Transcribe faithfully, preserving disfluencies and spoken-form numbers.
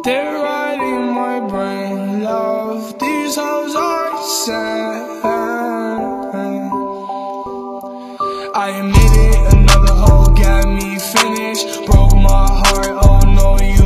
They're riding my brain, love. These hoes are sad. I admit it, another hoe got me finished. Broke my heart, oh no, you